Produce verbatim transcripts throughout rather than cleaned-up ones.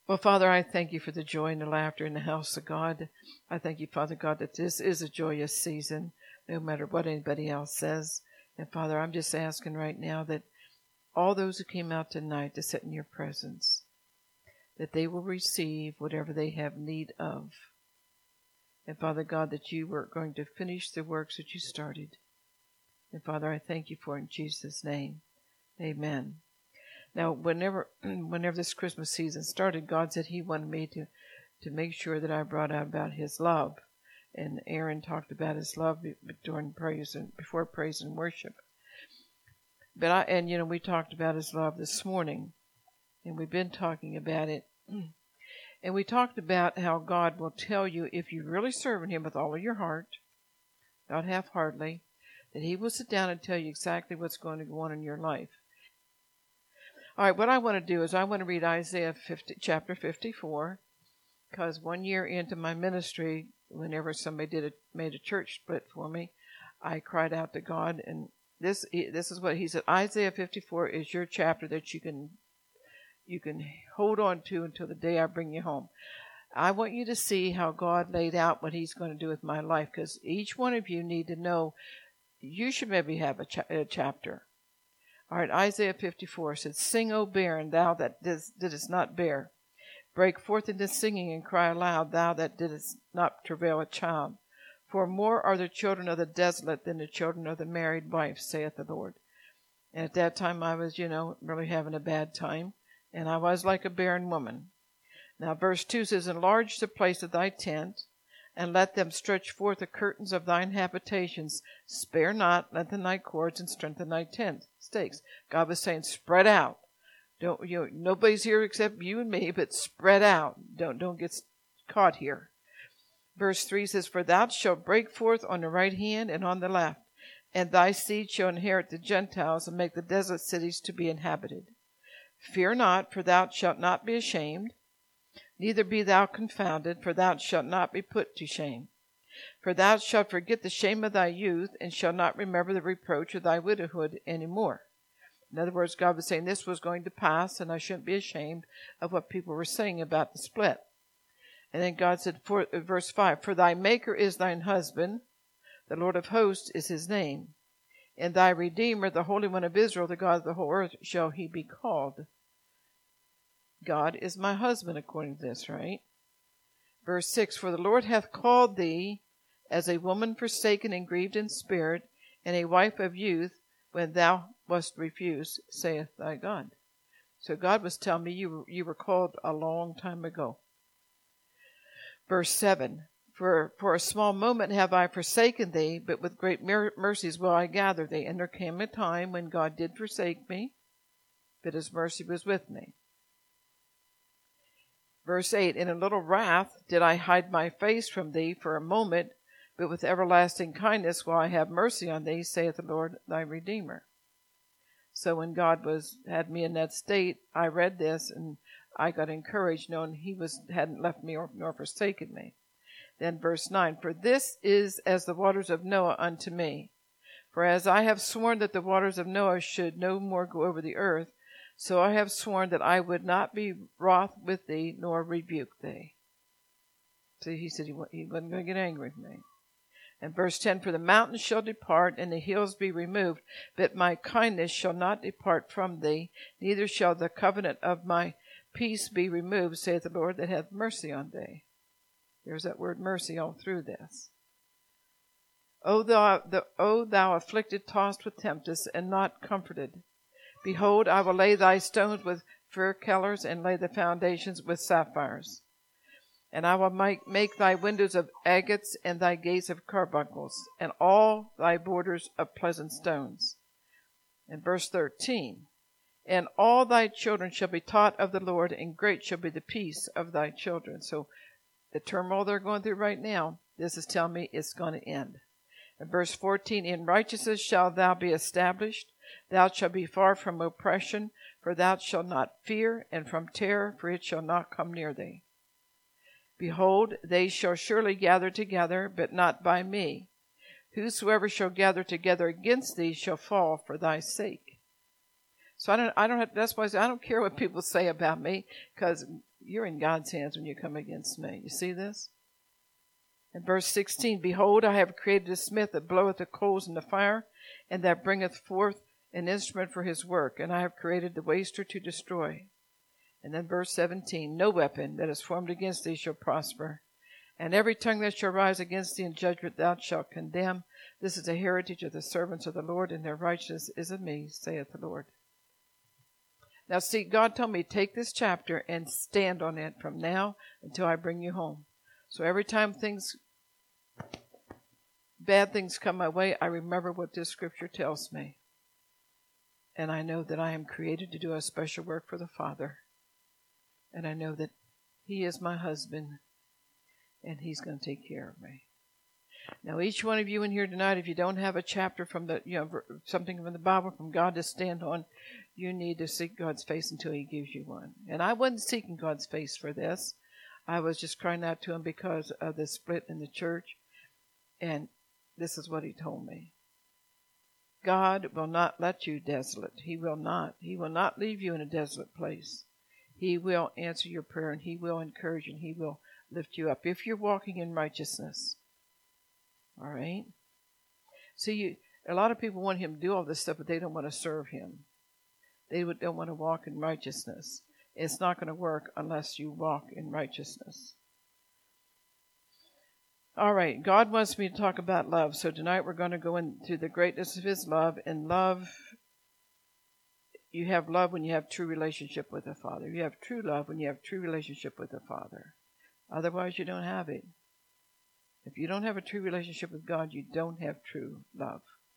Well, Father, I thank you for the joy and the laughter in the house of God. I thank you, Father God, that this is a joyous season, no matter what anybody else says. And Father, I'm just asking right now that all those who came out tonight to sit in your presence, that they will receive whatever they have need of. And Father God, that you were going to finish the works that you started. And Father, I thank you for it in Jesus' name. Amen. Now, whenever whenever this Christmas season started, God said he wanted me to, to make sure that I brought out about his love. And Aaron talked about his love during praise and before praise and worship. But I, and you know, we talked about his love this morning, and we've been talking about it. And we talked about how God will tell you if you're really serving him with all of your heart, not half-heartedly, that he will sit down and tell you exactly what's going to go on in your life. All right, what I want to do is I want to read Isaiah fifty, chapter fifty-four, because one year into my ministry, whenever somebody did a, made a church split for me, I cried out to God, and this this is what he said. Isaiah fifty-four is your chapter that you can you can hold on to until the day I bring you home. I want you to see how God laid out what he's going to do with my life, because each one of you need to know you should maybe have a, cha- a chapter. All right, Isaiah fifty-four says, "Sing, O barren, thou that didst, didst not bear. Break forth into singing and cry aloud, thou that didst not travail a child. For more are the children of the desolate than the children of the married wife, saith the Lord." And at that time I was, you know, really having a bad time, and I was like a barren woman. Now verse two says, "Enlarge the place of thy tent, and let them stretch forth the curtains of thine habitations. Spare not, lengthen thy cords, and strengthen thy tent stakes." God was saying, spread out. Don't you know, nobody's here except you and me, but spread out. Don't don't get caught here. Verse three says, "For thou shalt break forth on the right hand and on the left, and thy seed shall inherit the Gentiles, and make the desolate cities to be inhabited. Fear not, for thou shalt not be ashamed, neither be thou confounded, for thou shalt not be put to shame. For thou shalt forget the shame of thy youth, and shalt not remember the reproach of thy widowhood any more." In other words, God was saying this was going to pass, and I shouldn't be ashamed of what people were saying about the split. And then God said, for, verse five, "For thy Maker is thine husband, the Lord of hosts is his name. And thy Redeemer, the Holy One of Israel, the God of the whole earth, shall he be called." God is my husband, according to this, right? Verse six, "For the Lord hath called thee as a woman forsaken and grieved in spirit, and a wife of youth, when thou wast refused, saith thy God." So God was telling me you were, you were called a long time ago. Verse seven, For for a small moment have I forsaken thee, but with great mer- mercies will I gather thee. And there came a time when God did forsake me, but his mercy was with me. Verse eight, "In a little wrath did I hide my face from thee for a moment, but with everlasting kindness will I have mercy on thee, saith the Lord thy Redeemer." So when God was had me in that state, I read this and I got encouraged, knowing he was hadn't left me or, nor forsaken me. Then verse nine, "For this is as the waters of Noah unto me. For as I have sworn that the waters of Noah should no more go over the earth, so I have sworn that I would not be wroth with thee, nor rebuke thee." See, he said he, he wasn't going to get angry with me. And verse ten, "For the mountains shall depart, and the hills be removed, but my kindness shall not depart from thee, neither shall the covenant of my peace be removed, saith the Lord that hath mercy on thee." There's that word mercy all through this. O thou, the, O thou afflicted, tossed with tempest, and not comforted. Behold, I will lay thy stones with fir colors, and lay the foundations with sapphires. And I will make, make thy windows of agates, and thy gates of carbuncles, and all thy borders of pleasant stones. And verse thirteen, "And all thy children shall be taught of the Lord, and great shall be the peace of thy children." So the turmoil they're going through right now, this is telling me it's going to end. And verse fourteen, "In righteousness shalt thou be established. Thou shalt be far from oppression, for thou shalt not fear, and from terror, for it shall not come near thee. Behold, they shall surely gather together, but not by me. Whosoever shall gather together against thee shall fall for thy sake." So I don't, I don't have, that's why I say I don't care what people say about me, because You're in God's hands when you come against me. You see this? In verse sixteen, behold, I have created a smith that bloweth the coals in the fire, and that bringeth forth an instrument for his work. And I have created the waster to destroy. And then verse seventeen, no weapon that is formed against thee shall prosper. And every tongue that shall rise against thee in judgment thou shalt condemn. This is the heritage of the servants of the Lord, and their righteousness is of me, saith the Lord. Now see, God told me, take this chapter and stand on it from now until I bring you home. So every time things, bad things come my way, I remember what this scripture tells me. And I know that I am created to do a special work for the Father. And I know that He is my husband, and He's going to take care of me. Now, each one of you in here tonight, if you don't have a chapter from the, you know, something from the Bible from God to stand on, you need to seek God's face until He gives you one. And I wasn't seeking God's face for this. I was just crying out to Him because of the split in the church. And this is what He told me. God will not let you desolate. He will not. He will not leave you in a desolate place. He will answer your prayer, and He will encourage you, and He will lift you up if you're walking in righteousness. All right? See, you, a lot of people want Him to do all this stuff, but they don't want to serve Him. They don't want to walk in righteousness. It's not going to work unless you walk in righteousness. All right, God wants me to talk about love. So tonight we're going to go into the greatness of His love. And love, you have love when you have true relationship with the Father. You have true love when you have true relationship with the Father. Otherwise, you don't have it. If you don't have a true relationship with God, you don't have true love.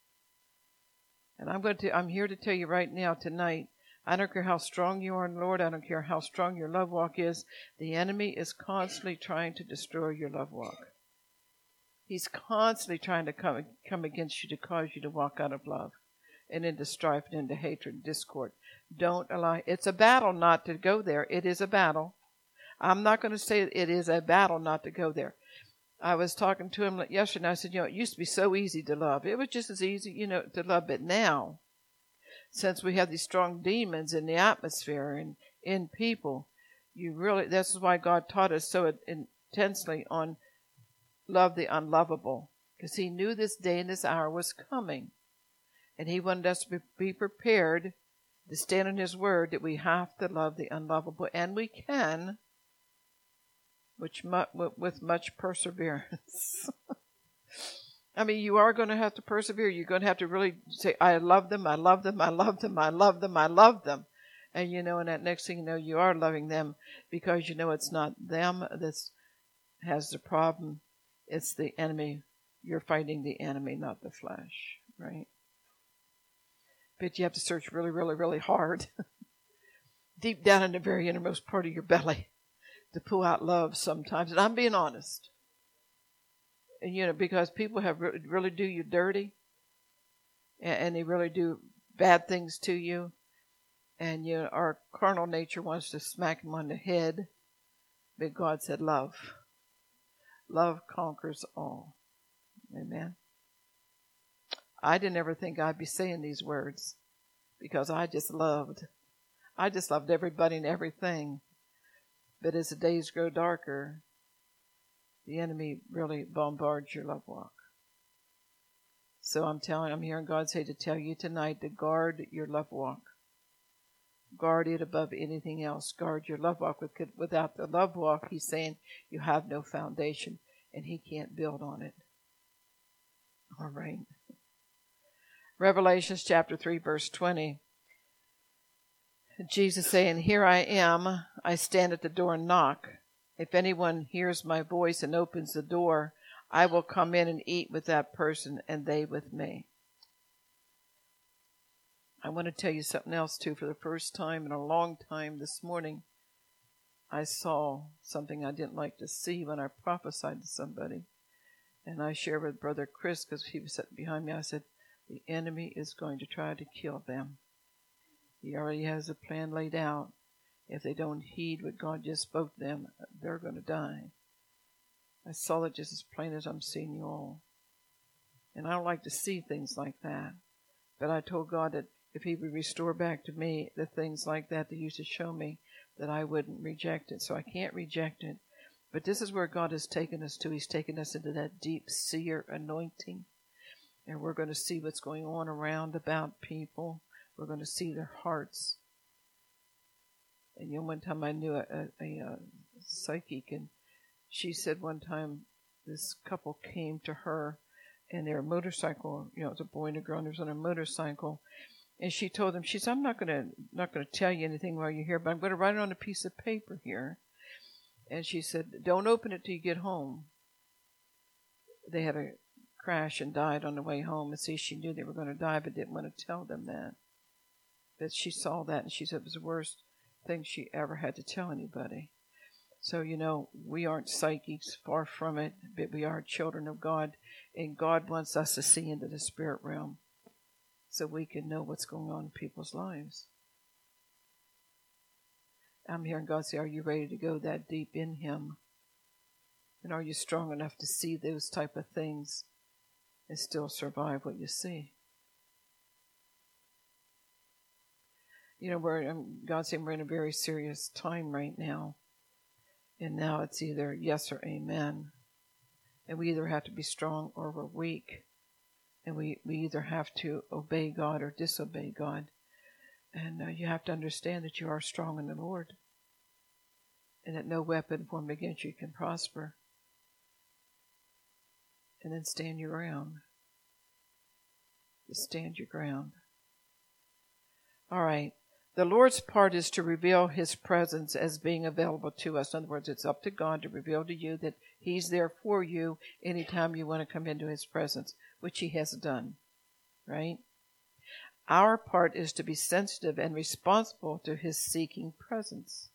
And I'm going to, I'm here to tell you right now, tonight, I don't care how strong you are in the Lord. I don't care how strong your love walk is. The enemy is constantly trying to destroy your love walk. He's constantly trying to come, come against you to cause you to walk out of love and into strife and into hatred and discord. Don't allow, it's a battle not to go there. It is a battle. I'm not going to say it is a battle not to go there. I was talking to him yesterday, and I said, you know, it used to be so easy to love. It was just as easy, you know, to love. But now, since we have these strong demons in the atmosphere and in people, you really, this is why God taught us so intensely on love the unlovable, because He knew this day and this hour was coming. And He wanted us to be prepared to stand on His word that we have to love the unlovable. And we can, which mu- with much perseverance. I mean, you are going to have to persevere. You're going to have to really say, I love them, I love them, I love them, I love them, I love them. And you know, and that next thing you know, you are loving them because you know it's not them that has the problem. It's the enemy. You're fighting the enemy, not the flesh, right? But you have to search really, really, really hard, deep down in the very innermost part of your belly, to pull out love sometimes. And I'm being honest. And, you know, because people have really, really do you dirty, and, and they really do bad things to you. And, you know, our carnal nature wants to smack them on the head. But God said love. Love conquers all. Amen. I didn't ever think I'd be saying these words because I just loved. I just loved everybody and everything. But as the days grow darker, the enemy really bombards your love walk. So I'm telling, I'm hearing God say to tell you tonight to guard your love walk. Guard it above anything else. Guard your love walk. Without the love walk, He's saying you have no foundation and He can't build on it. All right. Revelations chapter three, verse twenty. Jesus saying, here I am. I stand at the door and knock. If anyone hears my voice and opens the door, I will come in and eat with that person and they with me. I want to tell you something else too. For the first time in a long time this morning, I saw something I didn't like to see when I prophesied to somebody. And I shared with Brother Chris, because he was sitting behind me, I said, the enemy is going to try to kill them. He already has a plan laid out. If they don't heed what God just spoke to them, they're going to die. I saw it just as plain as I'm seeing you all. And I don't like to see things like that. But I told God that if He would restore back to me the things like that that He used to show me, that I wouldn't reject it. So I can't reject it. But this is where God has taken us to. He's taken us into that deep seer anointing. And we're going to see what's going on around about people. We're going to see their hearts. And you know, one time I knew a, a, a, a psychic, and she said one time this couple came to her, and their motorcycle, you know, it was a boy and a girl, and they was on a motorcycle. And she told them, she said, I'm not going to not going to tell you anything while you're here, but I'm going to write it on a piece of paper here. And she said, don't open it till you get home. They had a crash and died on the way home. And see, she knew they were going to die, but didn't want to tell them that. But she saw that, and she said it was the worst thing she ever had to tell anybody. So, you know, we aren't psychics, far from it, but we are children of God. And God wants us to see into the spirit realm so we can know what's going on in people's lives. I'm hearing God say, are you ready to go that deep in Him? And are you strong enough to see those type of things and still survive what you see? You know, we're, God's saying we're in a very serious time right now. And now it's either yes or amen. And we either have to be strong or we're weak. And we, we either have to obey God or disobey God. And uh, you have to understand that you are strong in the Lord. And that no weapon formed against you can prosper. And then stand your ground. Just stand your ground. All right. The Lord's part is to reveal His presence as being available to us. In other words, it's up to God to reveal to you that He's there for you anytime you want to come into His presence, which He has done. Right? Our part is to be sensitive and responsible to His seeking presence.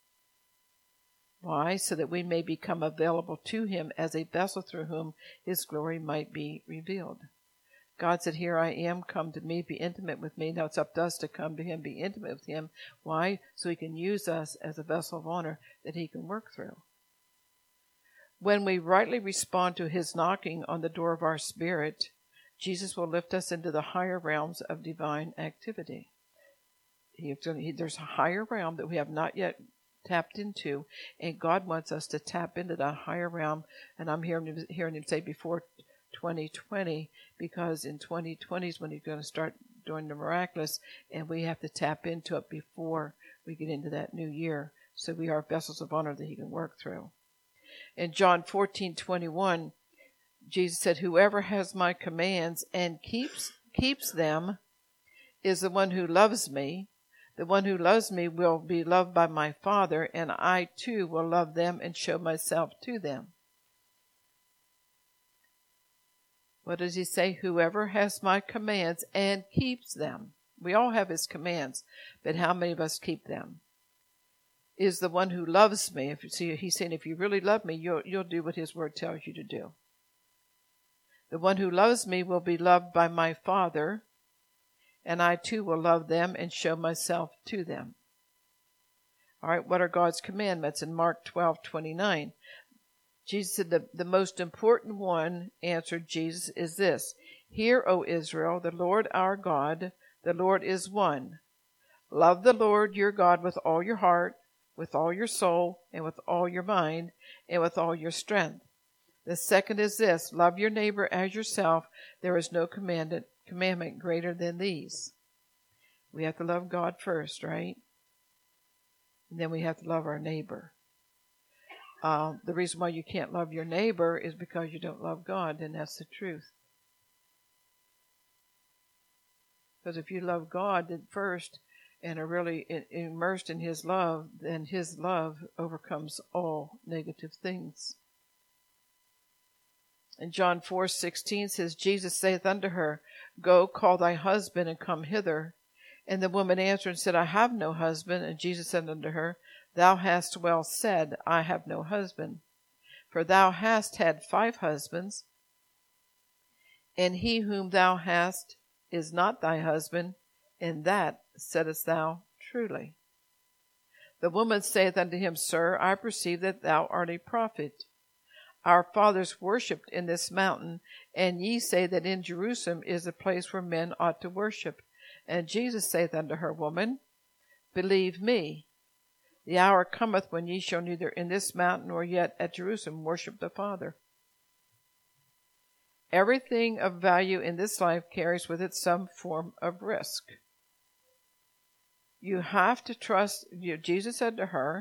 Why? So that we may become available to Him as a vessel through whom His glory might be revealed. God said, here I am, come to me, be intimate with me. Now it's up to us to come to Him, be intimate with Him. Why? So He can use us as a vessel of honor that He can work through. When we rightly respond to His knocking on the door of our spirit, Jesus will lift us into the higher realms of divine activity. He, he, there's a higher realm that we have not yet tapped into, and God wants us to tap into that higher realm. And I'm hearing, hearing Him say before twenty twenty, because in twenty twenty is when He's going to start doing the miraculous, and we have to tap into it before we get into that new year. So we are vessels of honor that He can work through. In John fourteen twenty-one, Jesus said, whoever has my commands and keeps keeps them is the one who loves me. The one who loves me will be loved by my Father, and I too will love them and show myself to them. What does He say? Whoever has my commands and keeps them. We all have His commands, but how many of us keep them? Is the one who loves me. If you see, He's saying, if you really love me, you'll, you'll do what His word tells you to do. The one who loves me will be loved by my Father, and I too will love them and show myself to them. All right, what are God's commandments? In Mark twelve twenty-nine, Jesus said, the, the most important one, answered Jesus, is this. Hear, O Israel, the Lord our God, the Lord is one. Love the Lord your God with all your heart, with all your soul, and with all your mind, and with all your strength. The second is this, love your neighbor as yourself. There is no commandment, commandment greater than these. We have to love God first, right? And then we have to love our neighbor. Uh, the reason why you can't love your neighbor is because you don't love God, and that's the truth. Because if you love God at first and are really immersed in His love, then His love overcomes all negative things. And John four sixteen says, Jesus saith unto her, Go, call thy husband, and come hither. And the woman answered and said, I have no husband. And Jesus said unto her, Thou hast well said, I have no husband. For thou hast had five husbands, and he whom thou hast is not thy husband, and that saidst thou truly. The woman saith unto him, Sir, I perceive that thou art a prophet. Our fathers worshipped in this mountain, and ye say that in Jerusalem is a place where men ought to worship. And Jesus saith unto her, Woman, believe me, The hour cometh when ye shall neither in this mountain nor yet at Jerusalem worship the Father. Everything of value in this life carries with it some form of risk. You have to trust. You know, Jesus said to her,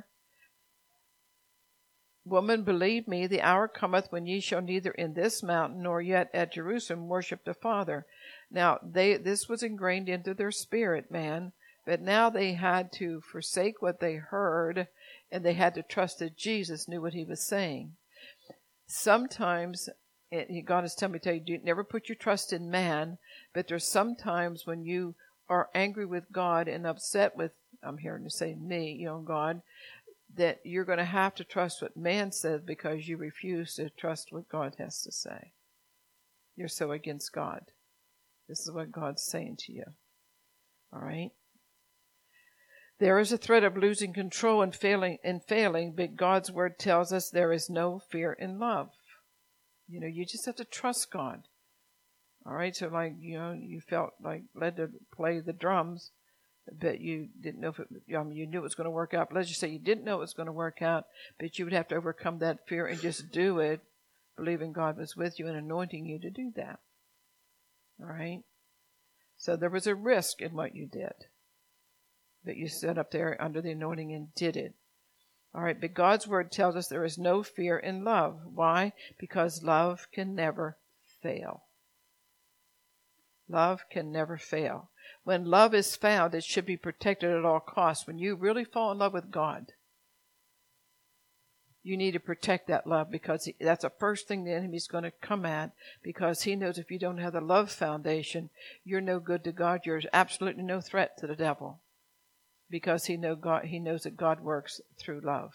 Woman, believe me, the hour cometh when ye shall neither in this mountain nor yet at Jerusalem worship the Father. Now, they this was ingrained into their spirit, man, but now they had to forsake what they heard, and they had to trust that Jesus knew what he was saying. Sometimes, God is telling me to tell you, do never put your trust in man, but there's sometimes when you are angry with God and upset with, I'm hearing to say me, you know, God, that you're going to have to trust what man says because you refuse to trust what God has to say. You're so against God. This is what God's saying to you. All right? There is a threat of losing control and failing, and failing, but God's word tells us there is no fear in love. You know, you just have to trust God. All right? So, like, you know, you felt like led to play the drums, but you didn't know if it, I mean, you knew it was going to work out. But let's just say you didn't know it was going to work out, but you would have to overcome that fear and just do it, believing God was with you and anointing you to do that. All right? So there was a risk in what you did, but you stood up there under the anointing and did it. All right, but God's word tells us there is no fear in love. Why? Because love can never fail. Love can never fail. When love is found, it should be protected at all costs. When you really fall in love with God, you need to protect that love, because he, that's the first thing the enemy's going to come at, because he knows if you don't have the love foundation, you're no good to God. You're absolutely no threat to the devil, because he know God. He knows that God works through love.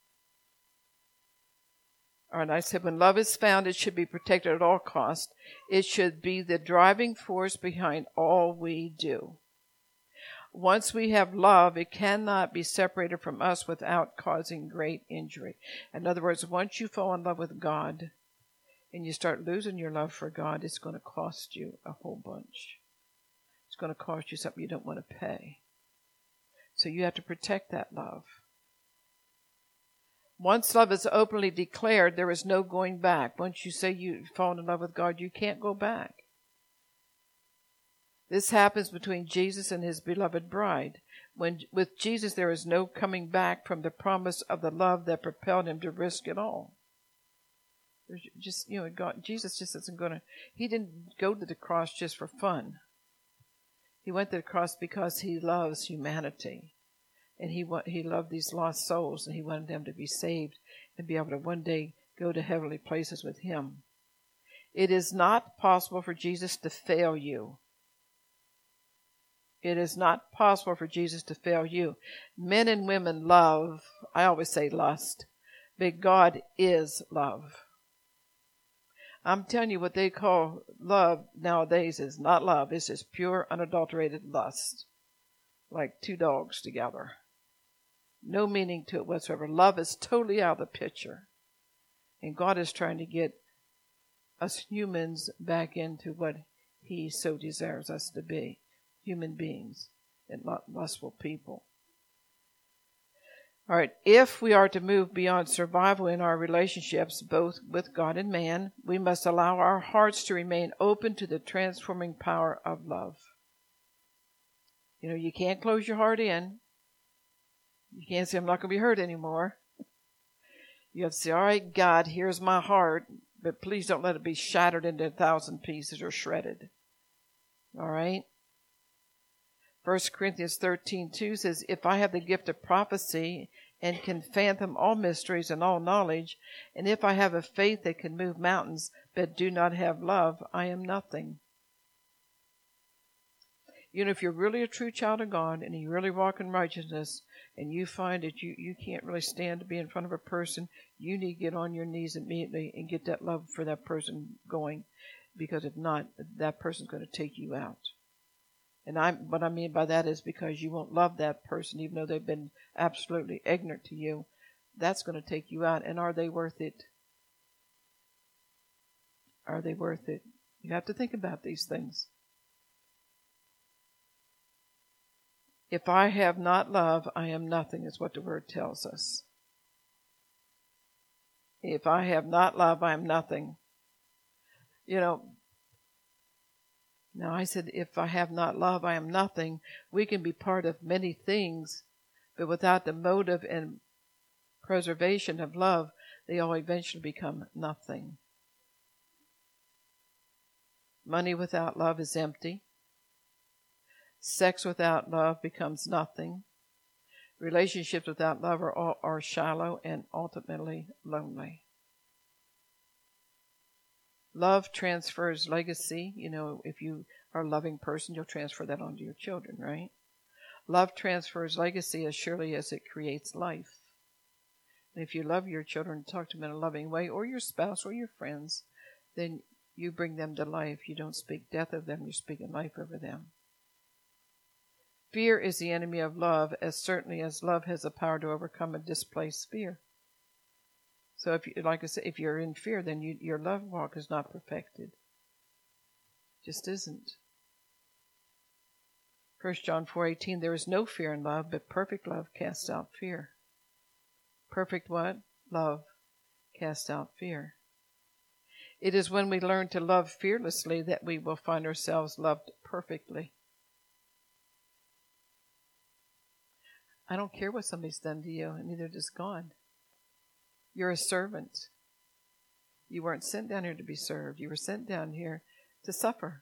All right, I said when love is found, it should be protected at all costs. It should be the driving force behind all we do. Once we have love, it cannot be separated from us without causing great injury. In other words, once you fall in love with God and you start losing your love for God, it's going to cost you a whole bunch. It's going to cost you something you don't want to pay. So you have to protect that love. Once love is openly declared, there is no going back. Once you say you've fallen in love with God, you can't go back. This happens between Jesus and his beloved bride. When with Jesus, there is no coming back from the promise of the love that propelled him to risk it all. There's just, you know, God, Jesus just isn't going to, he didn't go to the cross just for fun. He went to the cross because he loves humanity. And he he loved these lost souls, and he wanted them to be saved and be able to one day go to heavenly places with him. It is not possible for Jesus to fail you. It is not possible for Jesus to fail you. Men and women love, I always say lust, but God is love. I'm telling you, what they call love nowadays is not love. It's just pure, unadulterated lust, like two dogs together. No meaning to it whatsoever. Love is totally out of the picture. And God is trying to get us humans back into what he so desires us to be. Human beings and not lustful people. All right, if we are to move beyond survival in our relationships, both with God and man, we must allow our hearts to remain open to the transforming power of love. You know, you can't close your heart in. You can't say, I'm not going to be hurt anymore. You have to say, all right, God, here's my heart, but please don't let it be shattered into a thousand pieces or shredded. All right? First Corinthians thirteen two says, if I have the gift of prophecy and can fathom all mysteries and all knowledge, and if I have a faith that can move mountains but do not have love, I am nothing. You know, if you're really a true child of God and you really walk in righteousness and you find that you, you can't really stand to be in front of a person, you need to get on your knees immediately and get that love for that person going, because if not, that person's going to take you out. And I, what I mean by that is because you won't love that person even though they've been absolutely ignorant to you. That's going to take you out. And are they worth it? Are they worth it? You have to think about these things. If I have not love, I am nothing, is what the word tells us. If I have not love, I am nothing. You know, now I said, if I have not love, I am nothing. We can be part of many things, but without the motive and preservation of love, they all eventually become nothing. Money without love is empty. Sex without love becomes nothing. Relationships without love are, are shallow and ultimately lonely. Love transfers legacy. You know, if you are a loving person, you'll transfer that onto your children, right? Love transfers legacy as surely as it creates life. And if you love your children, talk to them in a loving way, or your spouse or your friends, then you bring them to life. You don't speak death of them, you're speaking life over them. Fear is the enemy of love, as certainly as love has the power to overcome and displace fear. So, if you, like I said, if you're in fear, then you, your love walk is not perfected. Just isn't. First John four eighteen, there is no fear in love, but perfect love casts out fear. Perfect what? Love casts out fear. It is when we learn to love fearlessly that we will find ourselves loved perfectly. I don't care what somebody's done to you, and neither does God. You're a servant. You weren't sent down here to be served. You were sent down here to suffer.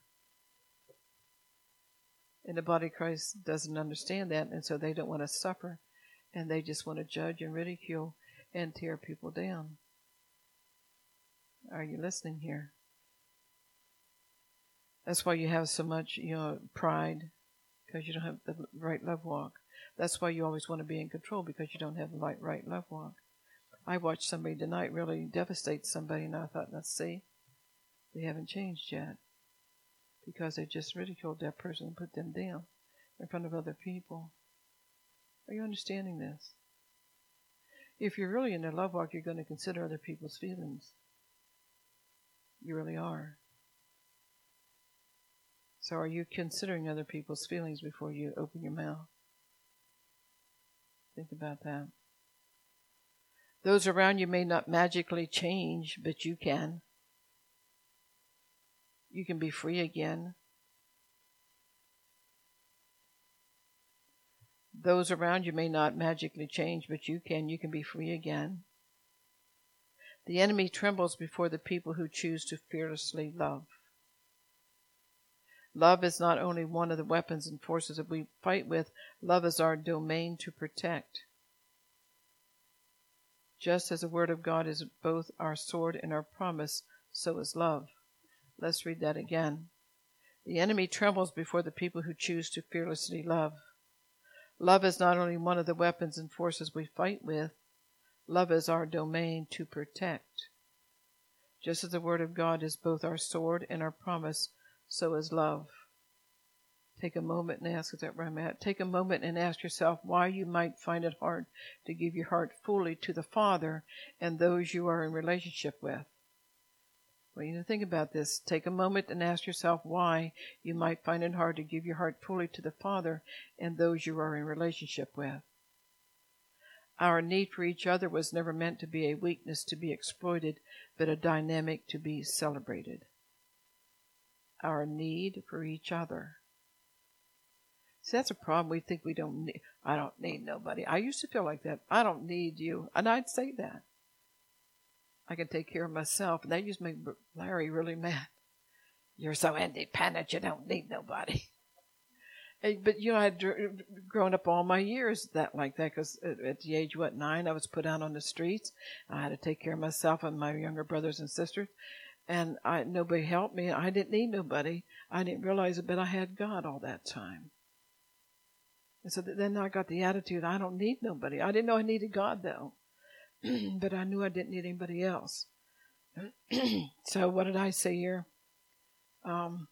And the body of Christ doesn't understand that, and so they don't want to suffer, and they just want to judge and ridicule and tear people down. Are you listening here? That's why you have so much, you know, pride, because you don't have the right love walk. That's why you always want to be in control, because you don't have the right, right love walk. I watched somebody tonight really devastate somebody, and I thought, let's see, they haven't changed yet, because they just ridiculed that person and put them down in front of other people. Are you understanding this? If you're really in a love walk, you're going to consider other people's feelings. You really are. So are you considering other people's feelings before you open your mouth? Think about that. Those around you may not magically change, but you can. You can be free again. Those around you may not magically change, but you can. You can be free again. The enemy trembles before the people who choose to fearlessly love. Love is not only one of the weapons and forces that we fight with, love is our domain to protect. Just as the Word of God is both our sword and our promise, so is love. Let's read that again. The enemy trembles before the people who choose to fearlessly love. Love is not only one of the weapons and forces we fight with, love is our domain to protect. Just as the Word of God is both our sword and our promise, so is love. Take a moment and ask, is that where I'm at? Take a moment and ask yourself why you might find it hard to give your heart fully to the Father and those you are in relationship with. Well, you need to think about this. Take a moment and ask yourself why you might find it hard to give your heart fully to the Father and those you are in relationship with. Our need for each other was never meant to be a weakness to be exploited, but a dynamic to be celebrated. Our need for each other. See, that's a problem. We think we don't need, I don't need nobody. I used to feel like that. I don't need you. And I'd say that. I can take care of myself. And that used to make Larry really mad. You're so independent, you don't need nobody. But, you know, I'd grown up all my years that like that, because at the age, what, nine, I was put out on the streets. I had to take care of myself and my younger brothers and sisters. And I, nobody helped me. I didn't need nobody. I didn't realize it, but I had God all that time. And so then I got the attitude, I don't need nobody. I didn't know I needed God, though. But I knew I didn't need anybody else. So what did I say here? Um,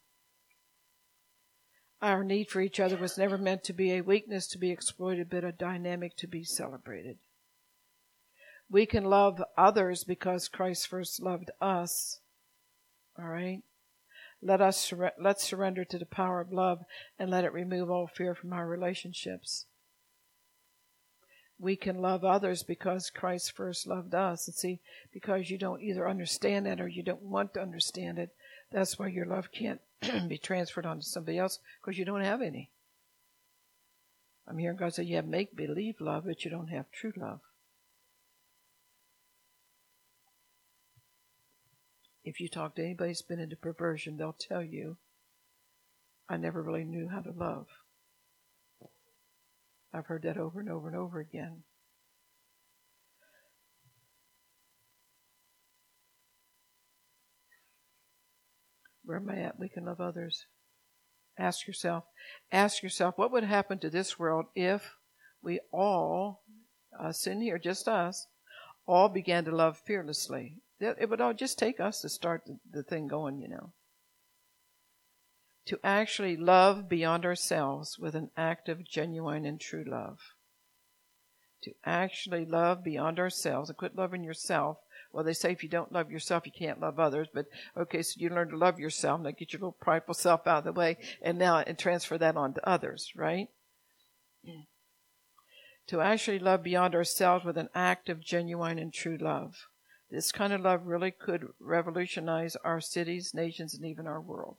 our need for each other was never meant to be a weakness to be exploited, but a dynamic to be celebrated. We can love others because Christ first loved us. All right? Let us sur- let's surrender to the power of love and let it remove all fear from our relationships. We can love others because Christ first loved us. And see, because you don't either understand it or you don't want to understand it, that's why your love can't be transferred onto somebody else, because you don't have any. I'm hearing God say you have make-believe love, but you don't have true love. If you talk to anybody who's been into perversion, they'll tell you, I never really knew how to love. I've heard that over and over and over again. Where am I at? We can love others. Ask yourself, ask yourself, what would happen to this world if we all, us in here, just us, all began to love fearlessly? It would all just take us to start the, the thing going, you know. To actually love beyond ourselves with an active, genuine, and true love. To actually love beyond ourselves and quit loving yourself. Well, they say if you don't love yourself, you can't love others. But, okay, so you learn to love yourself. Now get your little prideful self out of the way and now and transfer that on to others, right? Mm. To actually love beyond ourselves with an active, genuine, and true love. This kind of love really could revolutionize our cities, nations, and even our world.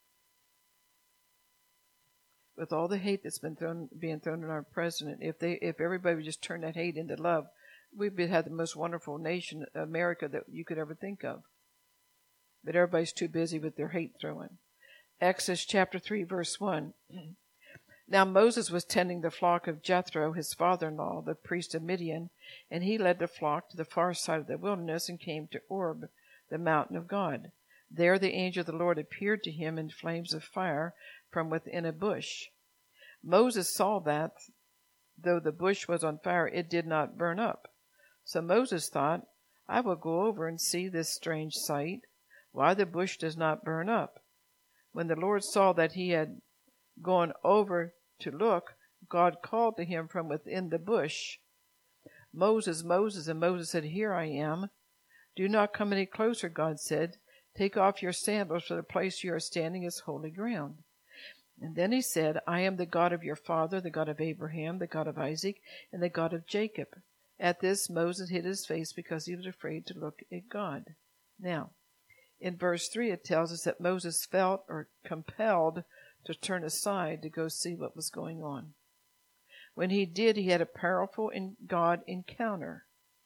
With all the hate that's been thrown, being thrown at our president, if they, if everybody would just turn that hate into love, we'd had the most wonderful nation, America, that you could ever think of. But everybody's too busy with their hate throwing. Exodus chapter three, verse one. Now Moses was tending the flock of Jethro, his father-in-law, the priest of Midian, and he led the flock to the far side of the wilderness and came to Orb, the mountain of God. There the angel of the Lord appeared to him in flames of fire from within a bush. Moses saw that, though the bush was on fire, it did not burn up. So Moses thought, I will go over and see this strange sight, why the bush does not burn up. When the Lord saw that he had gone over to look, God called to him from within the bush, Moses, Moses, and Moses said, Here I am. Do not come any closer, God said. Take off your sandals, for the place you are standing is holy ground. And then he said, I am the God of your father, the God of Abraham, the God of Isaac, and the God of Jacob. At this, Moses hid his face because he was afraid to look at God. Now, in verse three, it tells us that Moses felt or compelled to turn aside to go see what was going on. When he did, he had a powerful in God encounter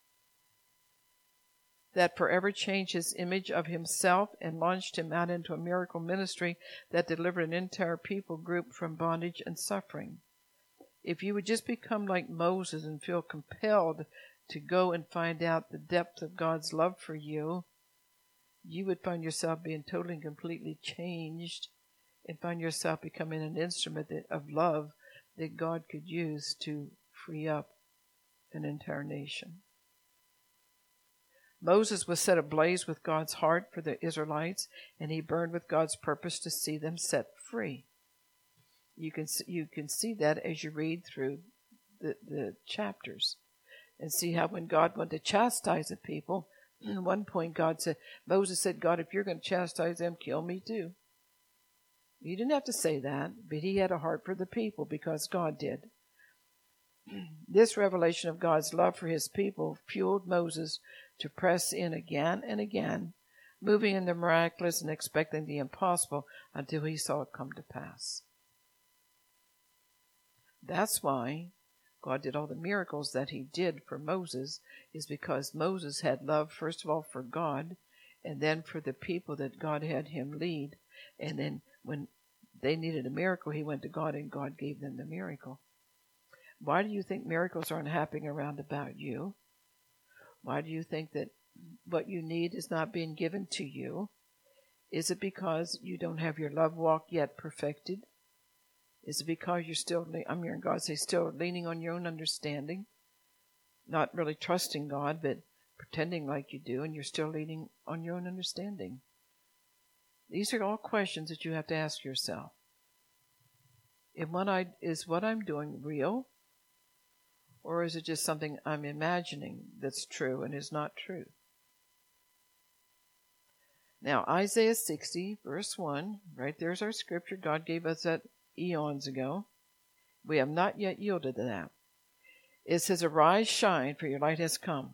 that forever changed his image of himself and launched him out into a miracle ministry that delivered an entire people group from bondage and suffering. If you would just become like Moses and feel compelled to go and find out the depth of God's love for you, you would find yourself being totally and completely changed and find yourself becoming an instrument of love that God could use to free up an entire nation. Moses was set ablaze with God's heart for the Israelites, and he burned with God's purpose to see them set free. You can you can see that as you read through the, the chapters and see how when God wanted to chastise the people, at one point God said, Moses said, God, if you're going to chastise them, kill me too. He didn't have to say that, but he had a heart for the people because God did. This revelation of God's love for his people fueled Moses to press in again and again, moving in the miraculous and expecting the impossible until he saw it come to pass. That's why God did all the miracles that he did for Moses, is because Moses had love, first of all, for God, and then for the people that God had him lead. And then when they needed a miracle, he went to God, and God gave them the miracle. Why do you think miracles aren't happening around about you? Why do you think that what you need is not being given to you? Is it because you don't have your love walk yet perfected? Is it because you're still, I'm hearing God say, still leaning on your own understanding? Not really trusting God, but pretending like you do, and you're still leaning on your own understanding. These are all questions that you have to ask yourself. Am what I, is what I'm doing real? Or is it just something I'm imagining that's true and is not true? Now, Isaiah sixty, verse one, right there's our scripture. God gave us that eons ago. We have not yet yielded to that. It says, arise, shine, for your light has come.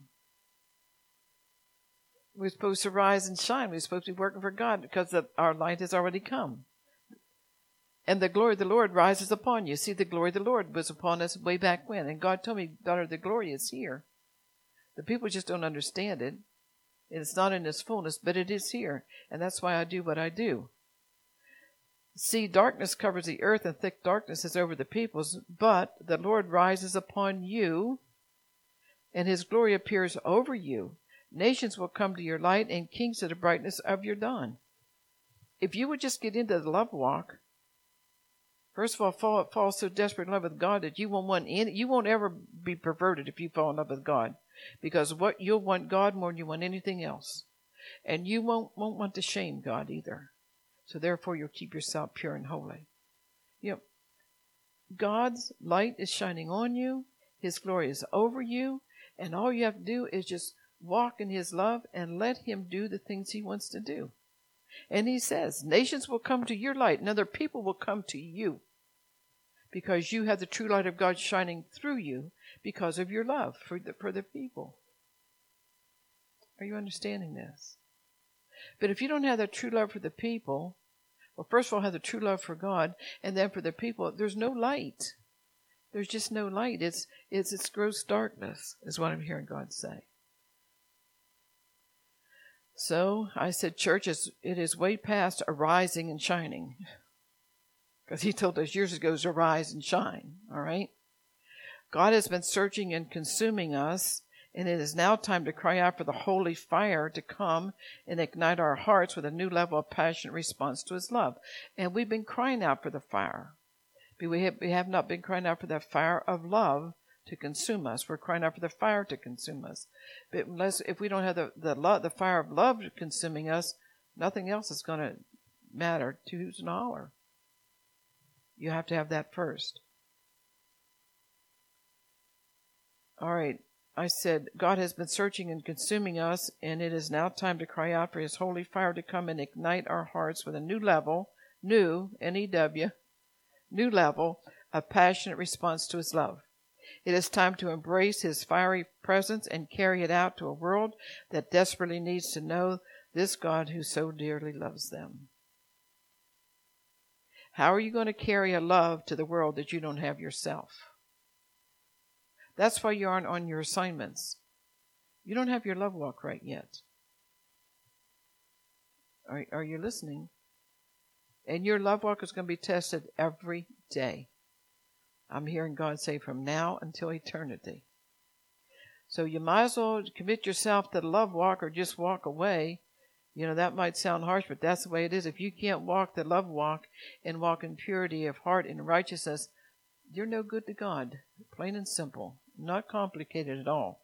We're supposed to rise and shine. We're supposed to be working for God because the, our light has already come. And the glory of the Lord rises upon you. See, the glory of the Lord was upon us way back when. And God told me, daughter, the glory is here. The people just don't understand it. It's not in its fullness, but it is here. And that's why I do what I do. See, darkness covers the earth and thick darkness is over the peoples. But the Lord rises upon you and his glory appears over you. Nations will come to your light and kings to the brightness of your dawn. If you would just get into the love walk, first of all, fall, fall so desperate in love with God that you won't want any, you won't ever be perverted if you fall in love with God. Because what you'll want God more than you want anything else. And you won't, won't want to shame God either. So therefore you'll keep yourself pure and holy. You know, God's light is shining on you. His glory is over you. And all you have to do is just walk in his love and let him do the things he wants to do. And he says, nations will come to your light and other people will come to you because you have the true light of God shining through you because of your love for the, for the people. Are you understanding this? But if you don't have that true love for the people, well, first of all, have the true love for God, and then for the people, there's no light. There's just no light. It's, it's, it's gross darkness, is what I'm hearing God say. So I said, church, is, it is way past arising and shining. Because he told us years ago to arise and shine, all right? God has been searching and consuming us, and it is now time to cry out for the holy fire to come and ignite our hearts with a new level of passionate response to his love. And we've been crying out for the fire. But we have, we have not been crying out for that fire of love to consume us. We're crying out for the fire to consume us. But unless, if we don't have the, the, love, the fire of love consuming us, nothing else is going to matter to who's an hour. You have to have that first. All right. I said, God has been searching and consuming us, and it is now time to cry out for his holy fire to come and ignite our hearts with a new level, new, N E W, new level of passionate response to his love. It is time to embrace his fiery presence and carry it out to a world that desperately needs to know this God who so dearly loves them. How are you going to carry a love to the world that you don't have yourself? That's why you aren't on your assignments. You don't have your love walk right yet. Are, are you listening? And your love walk is going to be tested every day. I'm hearing God say from now until eternity. So you might as well commit yourself to the love walk or just walk away. You know, that might sound harsh, but that's the way it is. If you can't walk the love walk and walk in purity of heart and righteousness, you're no good to God. Plain and simple. Not complicated at all.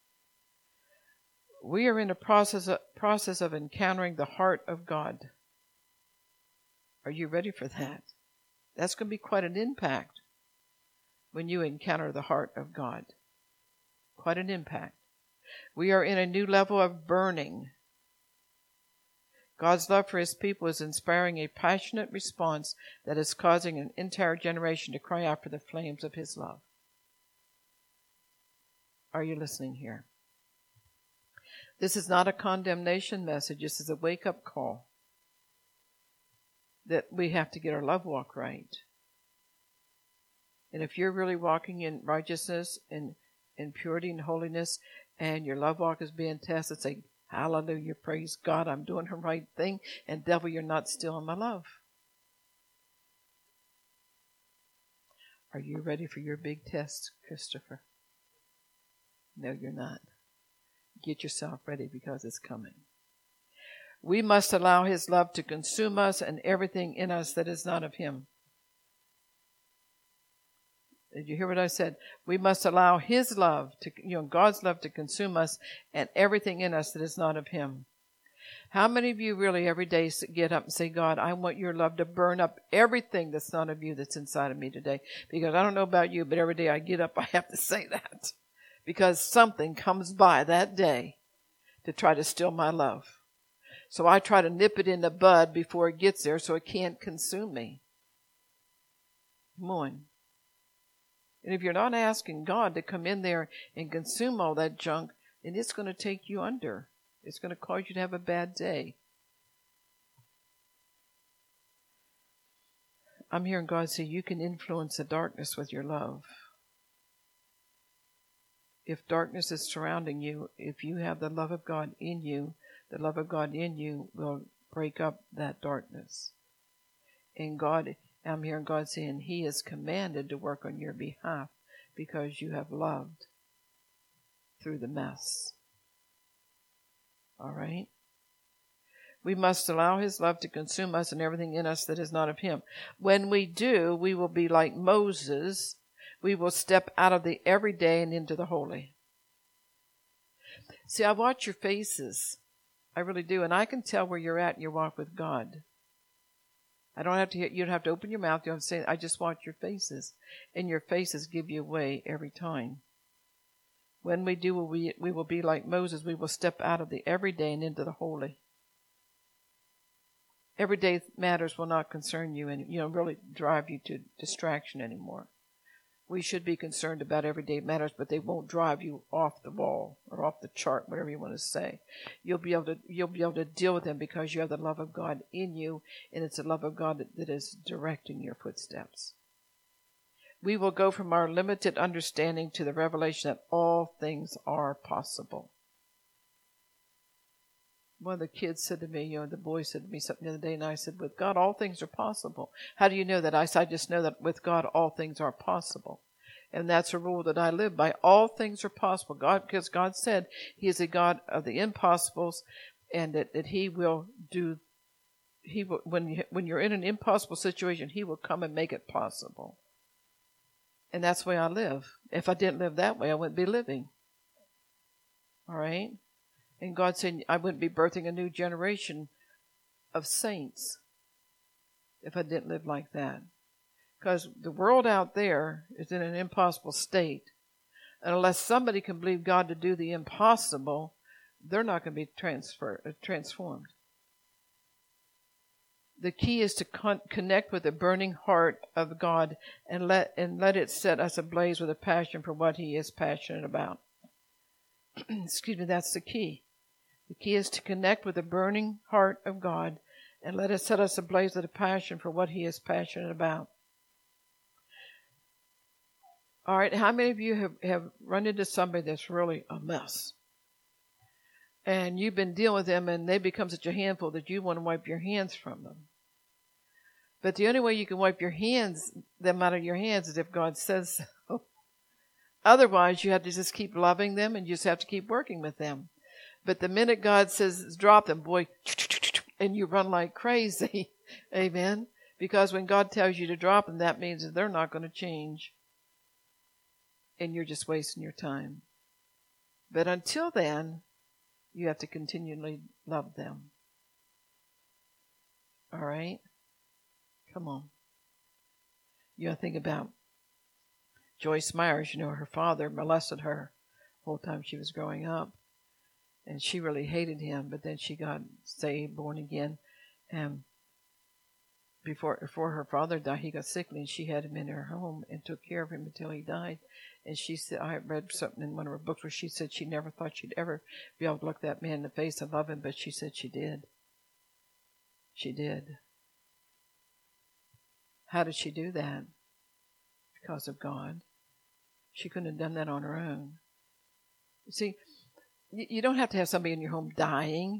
We are in a process of, process of encountering the heart of God. Are you ready for that? That's going to be quite an impact when you encounter the heart of God. Quite an impact. We are in a new level of burning. God's love for his people is inspiring a passionate response that is causing an entire generation to cry out for the flames of his love. Are you listening here? This is not a condemnation message. This is a wake-up call that we have to get our love walk right. And if you're really walking in righteousness and in purity and holiness, and your love walk is being tested, say, hallelujah, praise God, I'm doing the right thing, and devil, you're not stealing my love. Are you ready for your big test, Christopher? No, you're not. Get yourself ready because it's coming. We must allow his love to consume us and everything in us that is not of him. Did you hear what I said? We must allow his love, to, you know, God's love to consume us and everything in us that is not of him. How many of you really every day get up and say, God, I want your love to burn up everything that's not of you that's inside of me today? Because I don't know about you, but every day I get up, I have to say that. Because something comes by that day to try to steal my love. So I try to nip it in the bud before it gets there so it can't consume me. Come on. And if you're not asking God to come in there and consume all that junk, then it's going to take you under. It's going to cause you to have a bad day. I'm hearing God say you can influence the darkness with your love. If darkness is surrounding you, if you have the love of God in you, the love of God in you will break up that darkness. And God, I'm hearing God saying He is commanded to work on your behalf because you have loved through the mess. All right? We must allow His love to consume us and everything in us that is not of Him. When we do, we will be like Moses. We will step out of the everyday and into the holy. See, I watch your faces. I really do. And I can tell where you're at in your walk with God. I don't have to, you don't have to open your mouth. You don't have to say, I just watch your faces. And your faces give you away every time. When we do, we, we will be like Moses. We will step out of the everyday and into the holy. Everyday matters will not concern you and, you know, really drive you to distraction anymore. We should be concerned about everyday matters, but they won't drive you off the wall or off the chart, whatever you want to say. You'll be able to, you'll be able to deal with them because you have the love of God in you, and it's the love of God that, that is directing your footsteps. We will go from our limited understanding to the revelation that all things are possible. One of the kids said to me, you know, the boy said to me something the other day, and I said, with God, all things are possible. How do you know that? I said, I just know that with God, all things are possible. And that's a rule that I live by. All things are possible. God, because God said He is a God of the impossibles, and that, that He will do, He will, when, you, when you're in an impossible situation, He will come and make it possible. And that's the way I live. If I didn't live that way, I wouldn't be living. All right? And God said I wouldn't be birthing a new generation of saints if I didn't live like that. Because the world out there is in an impossible state. And unless somebody can believe God to do the impossible, they're not going to be transfer, uh, transformed. The key is to con- connect with the burning heart of God and let, and let it set us ablaze with a passion for what He is passionate about. Excuse me, that's the key. The key is to connect with the burning heart of God and let it set us ablaze with a passion for what He is passionate about. All right, how many of you have, have run into somebody that's really a mess? And you've been dealing with them and they become such a handful that you want to wipe your hands from them. But the only way you can wipe your hands, them out of your hands, is if God says so. Otherwise, you have to just keep loving them and you just have to keep working with them. But the minute God says, drop them, boy, and you run like crazy. Amen. Because when God tells you to drop them, that means that they're not going to change. And you're just wasting your time. But until then, you have to continually love them. All right? Come on. You got to think about Joyce Myers. You know, her father molested her the whole time she was growing up. And she really hated him, but then she got saved, born again. And before before her father died, he got sickly, and she had him in her home and took care of him until he died. And she said, I read something in one of her books where she said she never thought she'd ever be able to look that man in the face and love him, but she said she did. She did. How did she do that? Because of God. She couldn't have done that on her own. You see, you don't have to have somebody in your home dying.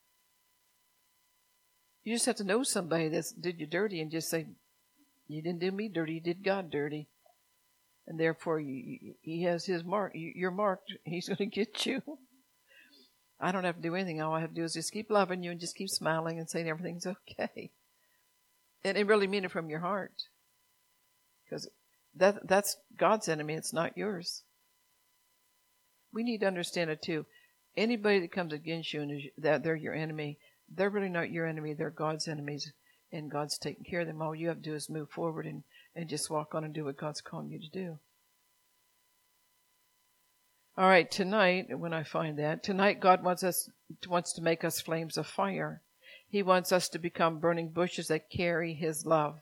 You just have to know somebody that did you dirty and just say, you didn't do me dirty, you did God dirty. And therefore, you, He has His mark. You're marked. He's going to get you. I don't have to do anything. All I have to do is just keep loving you and just keep smiling and saying everything's okay. And, and really mean it from your heart. Because that that's God's enemy. It's not yours. We need to understand it too. Anybody that comes against you and is, that they're your enemy, they're really not your enemy. They're God's enemies, and God's taking care of them. All you have to do is move forward and, and just walk on and do what God's calling you to do. All right, tonight, when I find that, tonight God wants us wants to make us flames of fire. He wants us to become burning bushes that carry His love.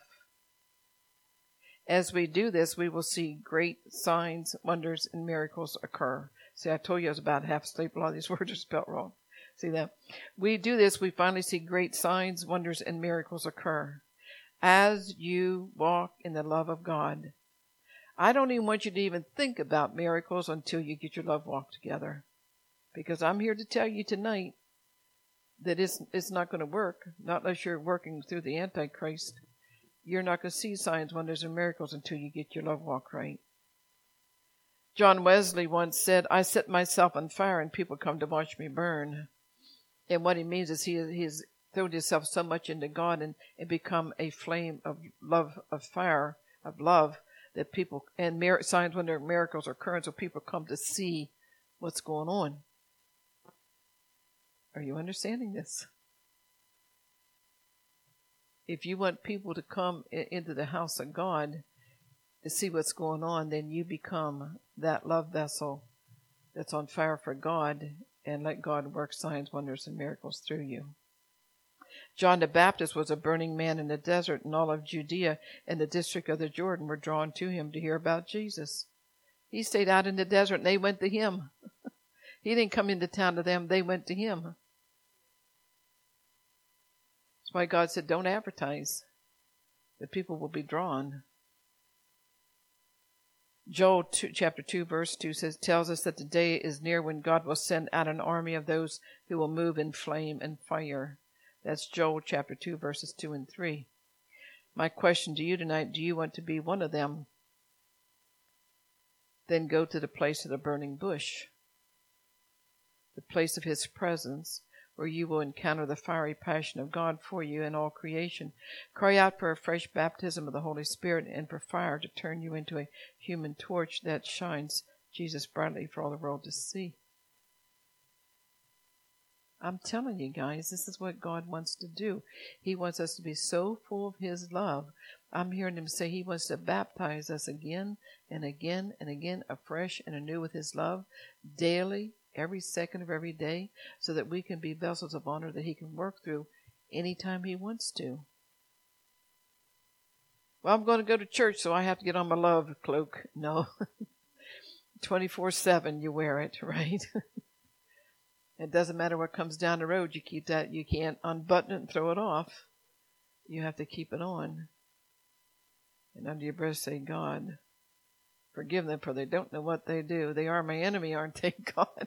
As we do this, we will see great signs, wonders, and miracles occur. See, I told you I was about half asleep. A lot of these words are spelled wrong. See that? We do this, we finally see great signs, wonders, and miracles occur. As you walk in the love of God. I don't even want you to even think about miracles until you get your love walk together. Because I'm here to tell you tonight that it's, it's not going to work, not unless you're working through the Antichrist. You're not going to see signs, wonders, and miracles until you get your love walk right. John Wesley once said, I set myself on fire and people come to watch me burn. And what he means is he he's thrown himself so much into God and, and become a flame of love, of fire, of love, that people, and mir- signs, wonders, and miracles occur, so people come to see what's going on. Are you understanding this? If you want people to come I- into the house of God to see what's going on, then you become that love vessel that's on fire for God, and let God work signs, wonders, and miracles through you. John the Baptist was a burning man in the desert, and all of Judea and the district of the Jordan were drawn to him to hear about Jesus. He stayed out in the desert, and they went to him. He didn't come into town to them, they went to him. That's why God said, don't advertise. The people will be drawn. Joel two, chapter two, verse two says, tells us that the day is near when God will send out an army of those who will move in flame and fire. That's Joel chapter two, verses two and three. My question to you tonight, do you want to be one of them? Then go to the place of the burning bush, the place of His presence, where you will encounter the fiery passion of God for you and all creation. Cry out for a fresh baptism of the Holy Spirit and for fire to turn you into a human torch that shines Jesus brightly for all the world to see. I'm telling you guys, this is what God wants to do. He wants us to be so full of His love. I'm hearing Him say He wants to baptize us again and again and again, afresh and anew with His love, daily, every second of every day, so that we can be vessels of honor that He can work through anytime He wants to. Well, I'm going to go to church, so I have to get on my love cloak. No. twenty-four seven you wear it, right? It doesn't matter what comes down the road. You keep that. You can't unbutton it and throw it off. You have to keep it on. And under your breath say, God, forgive them, for they don't know what they do. They are my enemy, aren't they, God?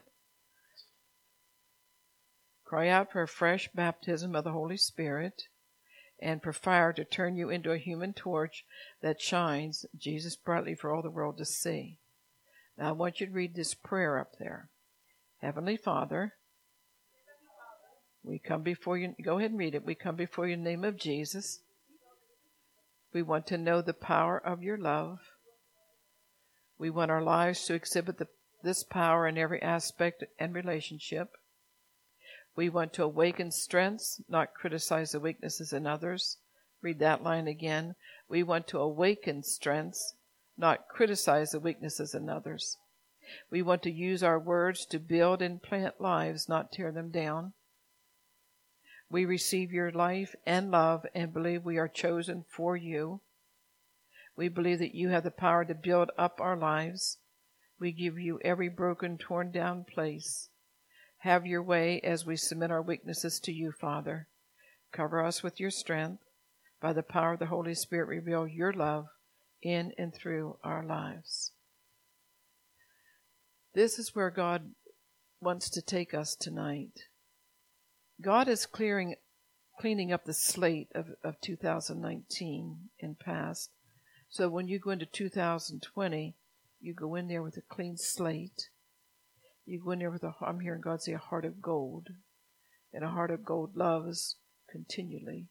Cry out for a fresh baptism of the Holy Spirit and for fire to turn you into a human torch that shines Jesus brightly for all the world to see. Now I want you to read this prayer up there. Heavenly Father, we come before you. Go ahead and read it. We come before you in the name of Jesus. We want to know the power of your love. We want our lives to exhibit the, this power in every aspect and relationship. We want to awaken strengths, not criticize the weaknesses in others. Read that line again. We want to awaken strengths, not criticize the weaknesses in others. We want to use our words to build and plant lives, not tear them down. We receive your life and love and believe we are chosen for you. We believe that you have the power to build up our lives. We give you every broken, torn down place. Have your way as we submit our weaknesses to you, Father. Cover us with your strength. By the power of the Holy Spirit, reveal your love in and through our lives. This is where God wants to take us tonight. God is clearing, cleaning up the slate of, of two thousand nineteen and past. So when you go into two thousand twenty, you go in there with a clean slate. You go in there with a, I'm hearing God say, a heart of gold. And a heart of gold loves continually.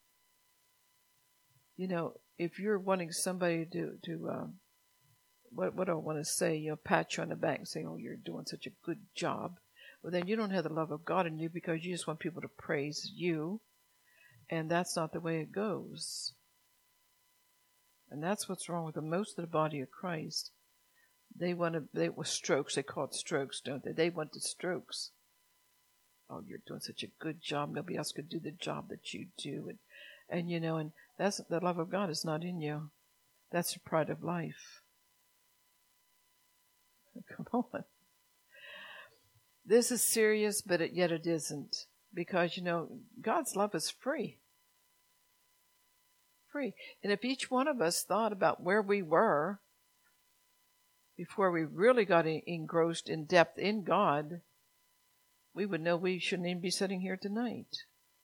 You know, if you're wanting somebody to, to um, what, what do I want to say, you know, pat you on the back and say, oh, you're doing such a good job. Well, then you don't have the love of God in you because you just want people to praise you. And that's not the way it goes. And that's what's wrong with the most of the body of Christ. They want to, they were strokes, they call it strokes, don't they? They want the strokes. oh, you're doing such a good job. Nobody else could do the job that you do. And, and you know, and that's the love of God is not in you. That's the pride of life. Come on. This is serious, but it, yet it isn't. Because, you know, God's love is free. Free. And if each one of us thought about where we were before we really got engrossed in depth in God, we would know we shouldn't even be sitting here tonight.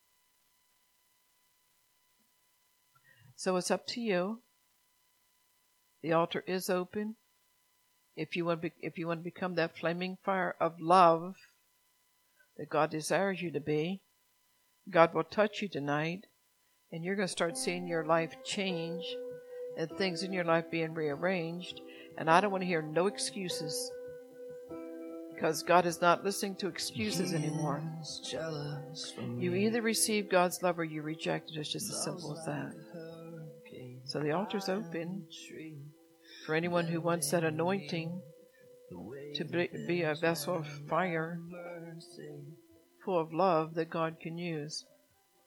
So it's up to you. The altar is open. If you want to be, if you want to become that flaming fire of love that God desires you to be, God will touch you tonight, and you're going to start seeing your life change and things in your life being rearranged. And I don't want to hear no excuses, because God is not listening to excuses anymore. You either receive God's love or you reject it. It's just as simple as that. So the altar's open for anyone who wants that anointing to be a vessel of fire full of love that God can use.